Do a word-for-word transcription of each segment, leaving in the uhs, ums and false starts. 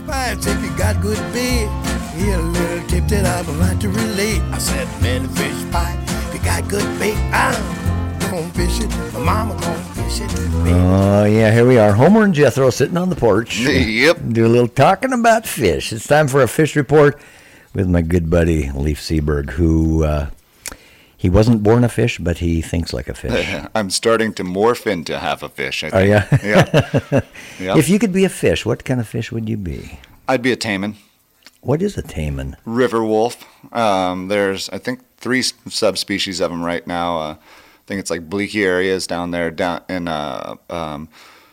pipes if you got good bait. Here a little tip that I would like to relate. I said, man, fish pipe, if you got good bait, I'm gonna fish it. My mama gonna fish it. Oh, uh, yeah, here we are. Homer and Jethro sitting on the porch. Yep. Do a little talking about fish. It's time for a fish report with my good buddy, Leif Seberg, who... Uh, He wasn't born a fish, but he thinks like a fish. I'm starting to morph into half a fish, I think. Oh, yeah? Yeah. Yep. If you could be a fish, what kind of fish would you be? I'd be a taimen. What is a taimen? River wolf. Um, there's, I think, three subspecies of them right now. Uh, I think it's like bleaky areas down there down in uh, um,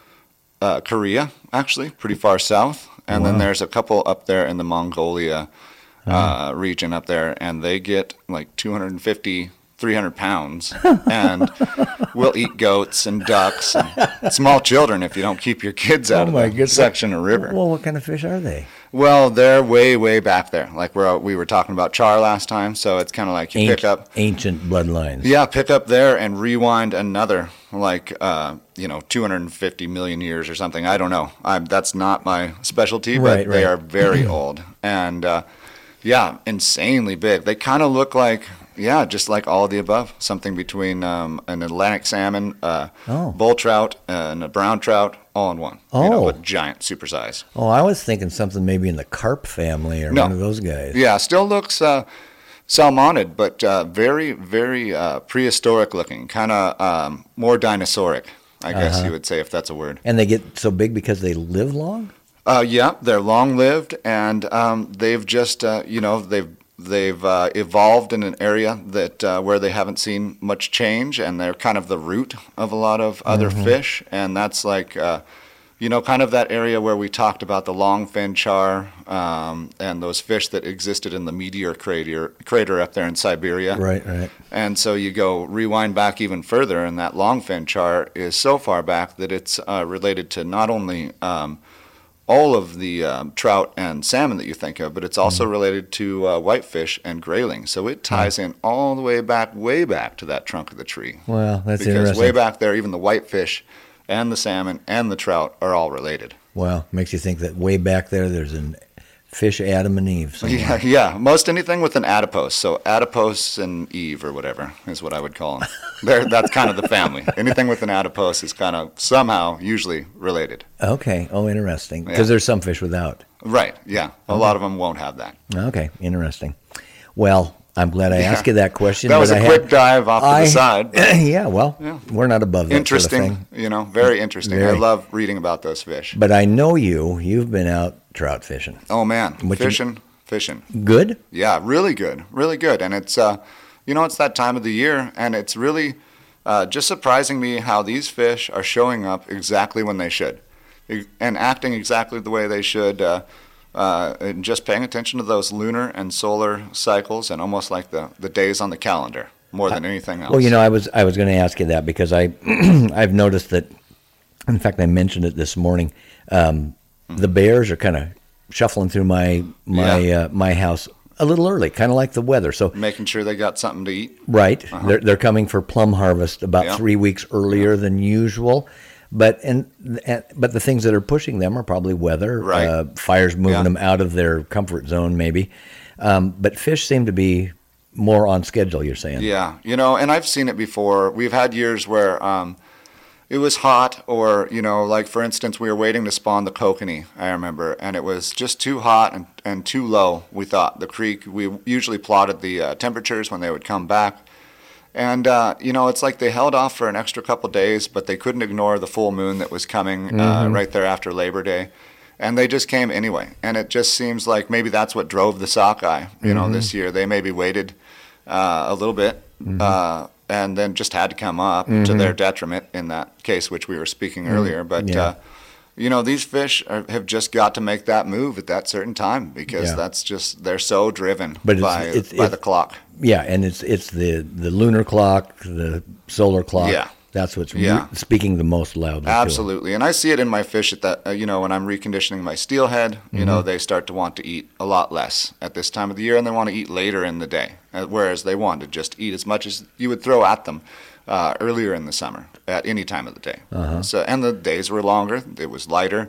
uh, Korea, actually, pretty far south. And wow. then there's a couple up there in the Mongolia uh, uh, region up there, and they get like two hundred fifty three hundred pounds, and we'll eat goats and ducks and small children if you don't keep your kids out oh of the goodness. section of river. Well, what kind of fish are they? Well, they're way, way back there. Like we're, we were talking about char last time, so it's kind of like you Ancient, pick up... Ancient bloodlines. Yeah, pick up there and rewind another, like, uh, you know, two hundred fifty million years or something. I don't know. I'm, that's not my specialty, but right, they right. are very old. And, uh, yeah, insanely big. They kind of look like... Yeah, just like all of the above. Something between um, an Atlantic salmon, uh, oh. bull trout, and a brown trout, all in one. Oh. You know, with giant super size. Oh, I was thinking something maybe in the carp family or no. one of those guys. Yeah, still looks uh, salmonid, but uh, very, very uh, prehistoric looking. Kind of um, more dinosauric, I guess uh-huh. you would say, if that's a word. And they get so big because they live long? Uh, yeah, they're long-lived, and um, they've just, uh, you know, they've They've uh, evolved in an area that uh, where they haven't seen much change, and they're kind of the root of a lot of other mm-hmm. fish. And that's like, uh, you know, kind of that area where we talked about the longfin char um, and those fish that existed in the meteor crater, crater up there in Siberia. Right, right. And so you go rewind back even further, and that longfin char is so far back that it's uh, related to not only um, all of the um, trout and salmon that you think of, but it's also mm. related to uh, whitefish and grayling. So it ties mm. in all the way back, way back to that trunk of the tree. Well, that's because interesting. Because way back there, even the whitefish and the salmon and the trout are all related. Well, makes you think that way back there, there's a fish Adam and Eve somewhere. Yeah, yeah, most anything with an adipose. So adipose and Eve or whatever is what I would call them. They're, that's kind of the family. Anything with an adipose is kind of somehow usually related. Okay. Oh, interesting. Because Yeah. there's some fish without. Right, yeah. A Okay. lot of them won't have that. Okay, interesting. Well, I'm glad I Yeah. asked you that question. That was but a I quick had- dive off to I- the side. but yeah, well, Yeah. we're not above that Interesting, sort of thing. you know, very interesting. Very. I love reading about those fish. But I know you. You've been out trout fishing. Oh, man, What you- fishing, fishing. Good? Yeah, really good, really good. And it's, uh, you know, it's that time of the year, and it's really uh, just surprising me how these fish are showing up exactly when they should e- and acting exactly the way they should, uh, uh, and just paying attention to those lunar and solar cycles and almost like the, the days on the calendar more than anything else. Well, you know, I was I was going to ask you that because I I've noticed that. In fact, I mentioned it this morning. Um, the bears are kind of shuffling through my my Yeah. uh, my house a little early, kind of like the weather. So Making sure they got something to eat. right, Uh-huh. they're they're coming for plum harvest about Yeah. three weeks earlier than usual. But and, and but the things that are pushing them are probably weather, Right. uh, fires moving Yeah. them out of their comfort zone, maybe. Um, but fish seem to be more on schedule. You're saying, Yeah, you know, and I've seen it before. We've had years where um, it was hot, or, you know, like, for instance, we were waiting to spawn the kokanee, I remember, and it was just too hot and, and too low, we thought. The creek, we usually plotted the uh, temperatures when they would come back. And, uh, you know, it's like they held off for an extra couple days, but they couldn't ignore the full moon that was coming uh, Mhm. right there after Labor Day. And they just came anyway. And it just seems like maybe that's what drove the sockeye, you know, Mhm. this year. They maybe waited uh, a little bit Mhm. uh, and then just had to come up to Mhm. their detriment in that case, which we were speaking earlier. But, Yeah. uh, you know, these fish are, have just got to make that move at that certain time because Yeah. that's just, they're so driven But it's- by, it's- by it's- the clock. yeah, and it's it's the, the lunar clock, the solar clock. Yeah. That's what's re- Yeah. speaking the most loudly. to 'em. Absolutely. And I see it in my fish at that, uh, you know, when I'm reconditioning my steelhead, you know, they start to want to eat a lot less at this time of the year, and they want to eat later in the day, uh, whereas they want to just eat as much as you would throw at them uh, earlier in the summer at any time of the day. Uh-huh. So, and the days were longer, it was lighter,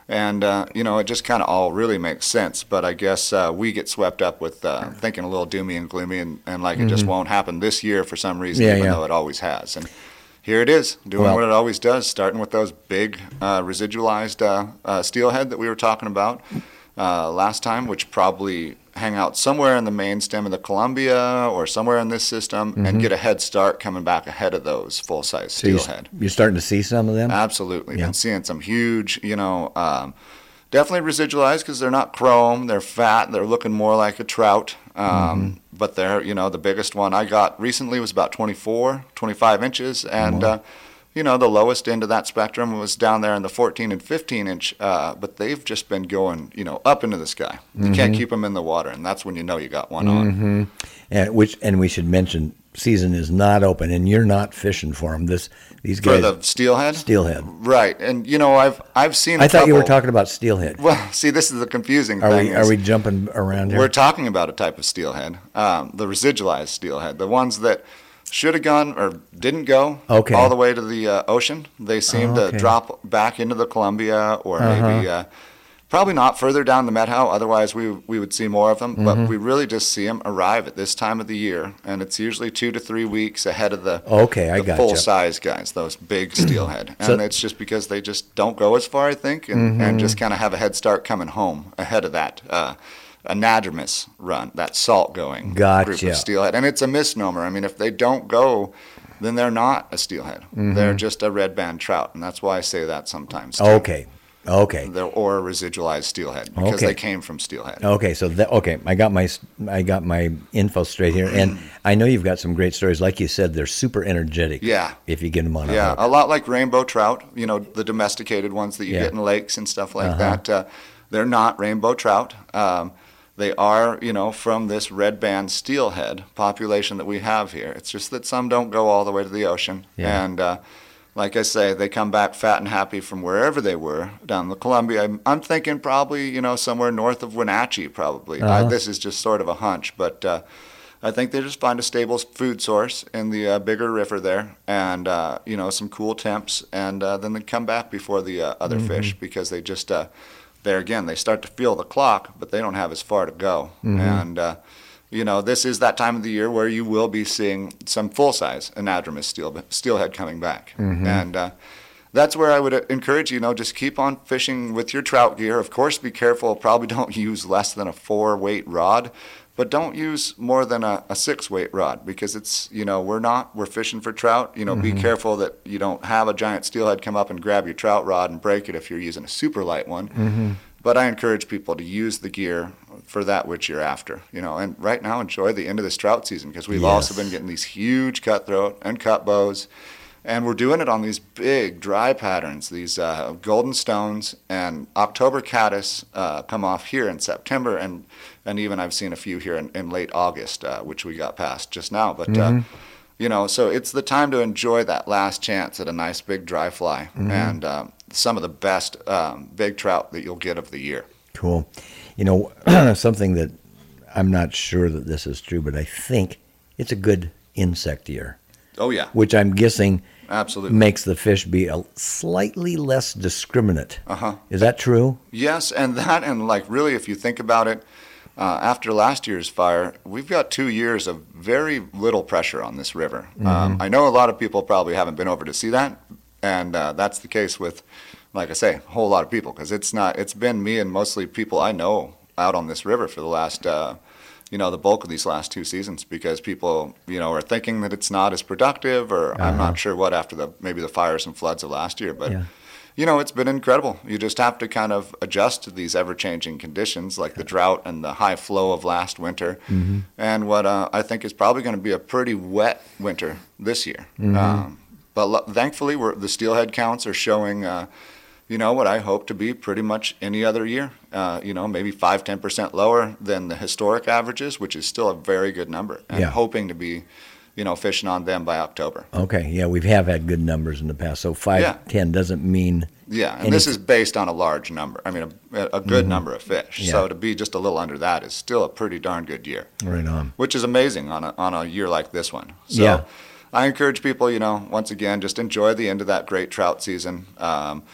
And, uh, you know, it just kind of all really makes sense. But I guess uh, we get swept up with uh, thinking a little doomy and gloomy and, and like it just won't happen this year for some reason, Yeah, even yeah. though it always has. And here it is, doing Well- what it always does, starting with those big uh, residualized uh, uh, steelhead that we were talking about uh, last time, which probably hang out somewhere in the main stem of the Columbia or somewhere in this system and get a head start coming back ahead of those full-size So you, steelhead. you're starting to see some of them? Absolutely. Yeah. Been seeing some huge, you know, um, definitely residualized because they're not chrome. They're fat. They're looking more like a trout. Um, Mm-hmm. But they're, you know, the biggest one I got recently was about twenty-four, twenty-five inches. And, uh, you know, the lowest end of that spectrum was down there in the fourteen and fifteen inch. Uh, but they've just been going, you know, up into the sky. You Mm-hmm. can't keep them in the water. And that's when you know you got one on. And which and we should mention season is not open, and you're not fishing for them. This these For guys the steelhead? steelhead. Right. And, you know, I've, I've seen a I thought you were couple- talking about steelhead. Well, see, this is the confusing Are thing. we is- are we jumping around here? We're talking about a type of steelhead, um, the residualized steelhead, the ones that should have gone or didn't go Okay. all the way to the uh, ocean. They seem Oh, okay. to drop back into the Columbia or Uh-huh. maybe uh, probably not further down the Methow. Otherwise, we we would see more of them. Mm-hmm. But we really just see them arrive at this time of the year, and it's usually two to three weeks ahead of the Okay, I the gotcha. full size guys, those big steelhead. And So- Mm-hmm. it's just because they just don't go as far, I think, and, and just kind of have a head start coming home ahead of that uh, anadromous run, that salt going group Gotcha. of steelhead. And it's a misnomer. I mean, if they don't go, then they're not a steelhead. Mm-hmm. They're just a red band trout, and that's why I say that sometimes. too. Okay, okay, They're, or a residualized steelhead because Okay. they came from steelhead. okay. So that okay, I got my I got my info straight here, and I know you've got some great stories. Like you said, they're super energetic. Yeah. If you get them on a Yeah, hook. a lot like rainbow trout, you know, the domesticated ones that you Yeah. get in lakes and stuff like Uh-huh. that. Uh, they're not rainbow trout. Um, they are, you know, from this red band steelhead population that we have here. It's just that some don't go all the way to the ocean. Yeah. And uh, like I say, they come back fat and happy from wherever they were down the Columbia. I'm, I'm thinking probably, you know, somewhere north of Wenatchee, probably. I, Uh-huh. this is just sort of a hunch, but uh, I think they just find a stable food source in the uh, bigger river there, and uh, you know, some cool temps, and uh, then they come back before the uh, other fish because they just uh, there again they start to feel the clock, but they don't have as far to go, and uh, you know, this is that time of the year where you will be seeing some full size anadromous steel steelhead coming back, and. Uh, That's where I would encourage you, you know, just keep on fishing with your trout gear. Of course, be careful. Probably don't use less than a four weight rod, but don't use more than a, a six weight rod because it's, you know, we're not, we're fishing for trout. You know, be careful that you don't have a giant steelhead come up and grab your trout rod and break it if you're using a super light one. But I encourage people to use the gear for that which you're after, you know, and right now enjoy the end of this trout season because we've also Yes. been getting these huge cutthroat and cut bows. And we're doing it on these big dry patterns, these uh, golden stones and October caddis uh, come off here in September, and and even I've seen a few here in, in late August, uh, which we got past just now. But uh, you know, so it's the time to enjoy that last chance at a nice big dry fly and um, some of the best um, big trout that you'll get of the year. Cool. You know, something that I'm not sure that this is true, but I think it's a good insect year, Oh yeah, which I'm guessing absolutely. makes the fish be a slightly less discriminate. Uh huh. Is that true? Yes, and that, and like really, if you think about it, uh, after last year's fire, we've got two years of very little pressure on this river. Um, I know a lot of people probably haven't been over to see that, and uh, that's the case with, like I say, a whole lot of people, because it's not. It's been me and mostly people I know out on this river for the last. Uh, you know, the bulk of these last two seasons because people, you know, are thinking that it's not as productive or I'm Uh-huh. not sure what after the maybe the fires and floods of last year. But, Yeah. you know, it's been incredible. You just have to kind of adjust to these ever-changing conditions like the drought and the high flow of last winter Mm-hmm. and what uh, I think is probably going to be a pretty wet winter this year. Mm-hmm. Um, but lo- thankfully, we're, the steelhead counts are showing uh, you know, what I hope to be pretty much any other year. Uh, you know, maybe five, ten percent lower than the historic averages, which is still a very good number. And Yeah. hoping to be, you know, fishing on them by October. Okay, yeah, we have had good numbers in the past. So five, Yeah. ten doesn't mean Yeah, and, And this it's- is based on a large number. I mean, a, a good number of fish. Yeah. So to be just a little under that is still a pretty darn good year, right on. which is amazing on a, on a year like this one. So Yeah. I encourage people, you know, once again, just enjoy the end of that great trout season. Um,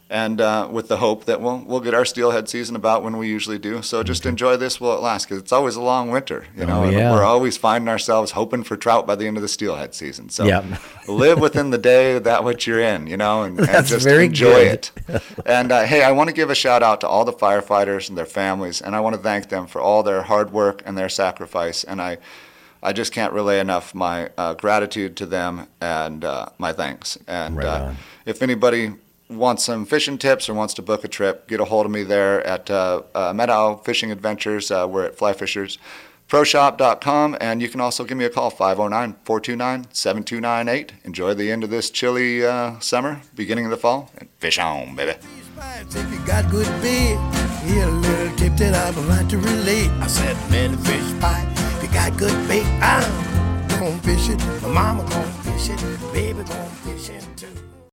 and uh, with the hope that we'll we'll get our steelhead season about when we usually do. So just enjoy this while it lasts, because it's always a long winter, you know. Oh, and yeah. we're always finding ourselves hoping for trout by the end of the steelhead season. So Yep. live within the day that which you're in, you know, and, and That's just very enjoy good. it. And uh, hey, I want to give a shout out to all the firefighters and their families, and I want to thank them for all their hard work and their sacrifice. And I. I just can't relay enough my uh, gratitude to them and uh, my thanks. And Right uh, on. if anybody wants some fishing tips or wants to book a trip, get a hold of me there at uh, uh, Meadow Fishing Adventures. Uh, we're at fly fishers pro shop dot com, and you can also give me a call, five oh nine, four two nine, seven two nine eight. Enjoy the end of this chilly uh, summer, beginning of the fall, and fish on, baby. If you got good bait, here's a little tip that I would like to relate. I said, man, the fish pipe. If you got good bait, I'm gonna fish it. My mama gonna fish it. Baby gonna fish it too.